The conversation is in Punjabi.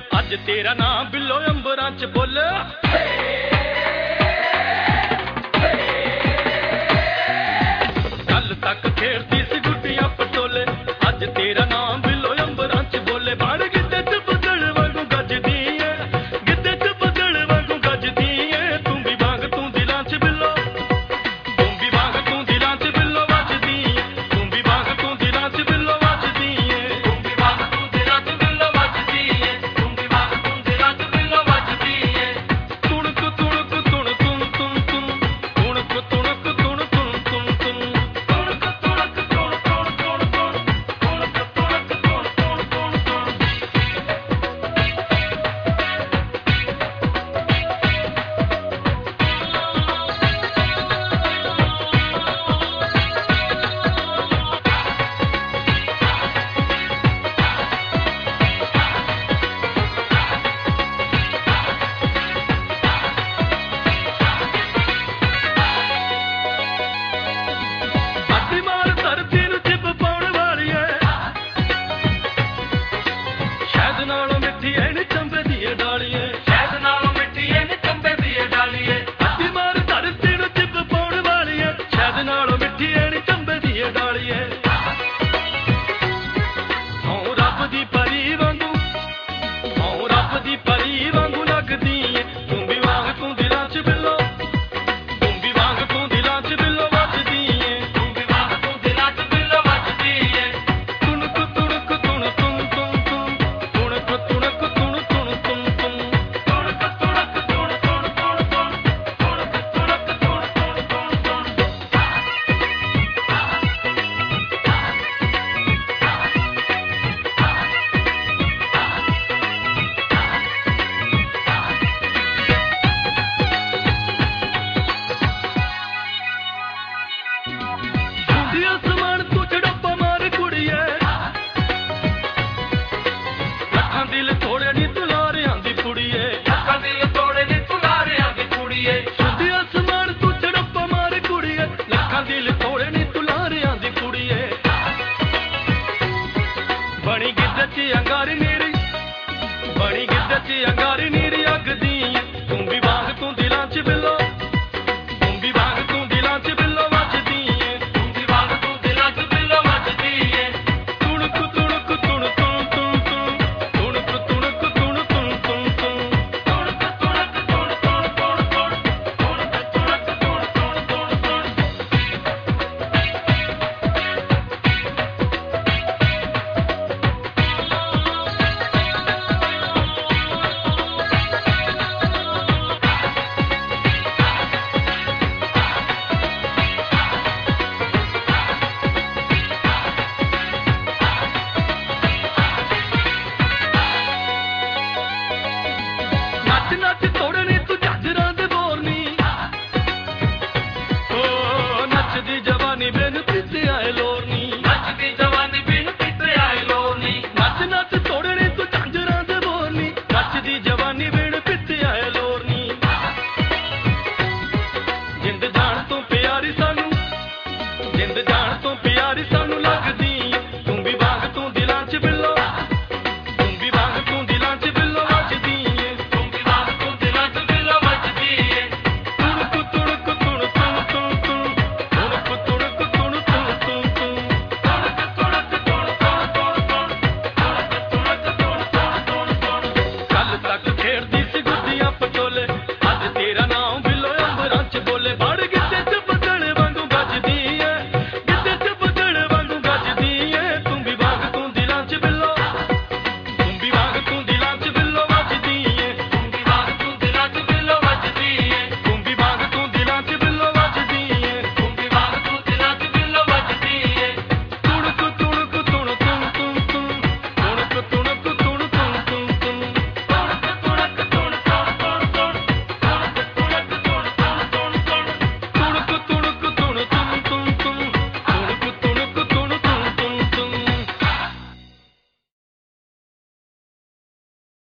अज तेरा नाम बिल्लो अंबरां च बोले कल तक खेड़ती सी गुड्डियां पटोले अज तेरा नाम बिल्लो अंबरां च बोले बाड़ गिद्दे च बदल वांगू गजदी है गिद्दे च बदल वांगू गजदी है तू भी वांग तू दिलां च बिल्लो तू भी वांग तू दिलां च बिल्लो वजदी है तू भी वांग तू दिलां च बिल्लो वजदी है तू भी वांग तू दिलां च बिल्लो वजदी है तू भी वांग तू दिलां च बिल्लो वजदी है तुणक तुणक तुण तुण तुण तुण तुणक तुणक तुण तुण तुण तुण तुणक तुणक तुण तुण तुण तुण तुणक तुणक तुण तुण तुण तुण ਅੱਡੀ ਮਾਰ ਧਰਤੀ ਨੂੰ ਚਿੱਪ ਪਾਉਣ ਵਾਲੀ ਐ ਸ਼ਹਿਦ ਨਾਲੋਂ ਮਿੱਠੀ ਐ ਨੀ ਚੰਬੇ ਦੀ ਏ ਡਾਲੀ ਐ ਸ਼ਹਿਦ ਨਾਲੋਂ ਮਿੱਠੀ ਐ ਨੀ ਚੰਬੇ ਦੀ ਏ ਡਾਲੀ ਐ ਅੱਡੀ ਮਾਰ ਧਰਤੀ ਨੂੰ ਚਿੱਪ ਪਾਉਣ ਵਾਲੀ ਐ ਸ਼ਹਿਦ ਨਾਲੋਂ ਮਿੱਠੀ ਐ ਨੀ ਚੰਬੇ ਦੀ ਏ ਡਾਲੀ ਐ ਹਉ ਰੱਬ ਦੀ ਪਰੀ ਵਾਂਗੂ ਹਉ ਰੱਬ ਦੀ ਪਰੀ ਵਾਂਗੂ ਲੱਗਦੀ ਐ ਤੂੰ ਵੀ ਵਾਂਗ ਤੂੰ ਦਿਲਾਂ 'ਚ ਬਿੱਲੋ ਤੂੰ ਵੀ ਵਾਂਗ ਤੂੰ ਦਿਲਾਂ 'ਚ ਬਿੱਲੋ ਵੱਜਦੀ ਏ ਤੂੰ ਵੀ ਵਾਂਗ ਤੂੰ ਦਿਲਾਂ 'ਚ ਬਿੱਲੋ ਵੱਜਦੀ ਏ ਤੁਣਕ ਤੁਣਕ ਤੁਣ ਤੁਣ ਤੁਣ ਤੁਣ ਤੁਣਕ ਤੁਣਕ ਤੁਣ ਤੁਣ ਤੁਣ ਤੁਣ ਤੁਣਕ ਤੁਣਕ ਤੁਣ ਤੁਣ ਤੁਣ ਤੁਣ ਤੁਣਕ ਤੁਣਕ ਤੁਣ ਤੁਣ ਤੁਣ ਤੁਣ ਹੁੰਦੀ ਅਸਮਾਨ ਤੂੰ ਚੜੱਪਾ ਮਾਰ ਕੁੜੀਏ ਲੱਖਾਂ ਦਿਲ ਤੋੜੇ ਨੀ ਤੂੰ ਲਾਰਿਆਂ ਦੀ ਕੁੜੀਏ ਲੱਖਾਂ ਦਿਲ ਤੋੜੇ ਨੀ ਤੂੰ ਲਾਰਿਆਂ ਦੀ ਕੁੜੀਏ ਹੁੰਦੀ ਅਸਮਾਨ ਤੂੰ ਚੜੱਪਾ ਮਾਰ ਕੁੜੀਏ ਲੱਖਾਂ ਦਿਲ ਤੋੜੇ ਨੀ ਤੂੰ ਲਾਰਿਆਂ ਦੀ ਕੁੜੀਏ ਬਣੀ ਗਿੱਧ 'ਚ ਅੰਗਾਰੀ ਨੀਰੀ ਬਣੀ ਗਿੱਧ 'ਚ ਅੰਗਾਰੀ ਨੀਰੀ ਅੱਗਦੀ ਏ ਤੂੰ ਵੀ ਵਾਂਗ ਤੂੰ ਦਿਲਾਂ 'ਚ ਬਿੱਲੋ ਤੂੰ ਵੀ ਵਾਂਗ ਤੂੰ ਦਿਲਾਂ 'ਚ ਬਿੱਲੋ ਵੱਜਦੀ ਏ ਤੂੰ ਵੀ ਵਾਂਗ ਤੂੰ ਦਿਲਾਂ 'ਚ ਬਿੱਲੋ ਵੱਜਦੀ ਏ ਤੁਣਕ ਤੁਣਕ ਤੁਣ ਤੁਣ ਤੁਣ ਤੁਣ ਤੁਣਕ ਤੁਣਕ ਤੁਣ ਤੁਣ ਤੁਣ ਤੁਣ ਤੁਣਕ ਤੁਣਕ ਤੁਣ ਤੁਣ ਤੁਣ ਤੁਣ ਤੁਣਕ ਤੁਣਕ ਤੁਣ ਤੁਣ ਤੁਣ ਤੁਣ ਨੱਚ ਨੱਚ ਤੋੜਨੀ ਤੂੰ ਝਾਂਜਰਾਂ ਦੇ ਬੋਰਨੀ ਓ ਨੱਚਦੀ ਜਵਾਨੀ ਬਿਨ ਪੀਤੇ ਆਏ ਲੋਰਨੀ ਨੱਚਦੀ ਜਵਾਨੀ ਬਿਨ ਪੀਤੇ ਆਏ ਲੋਰਨੀ ਨੱਚ ਨੱਚ ਤੋੜਨੀ ਤੂੰ ਝਾਂਜਰਾਂ ਦੇ ਬੋਰਨੀ ਨੱਚਦੀ ਜਵਾਨੀ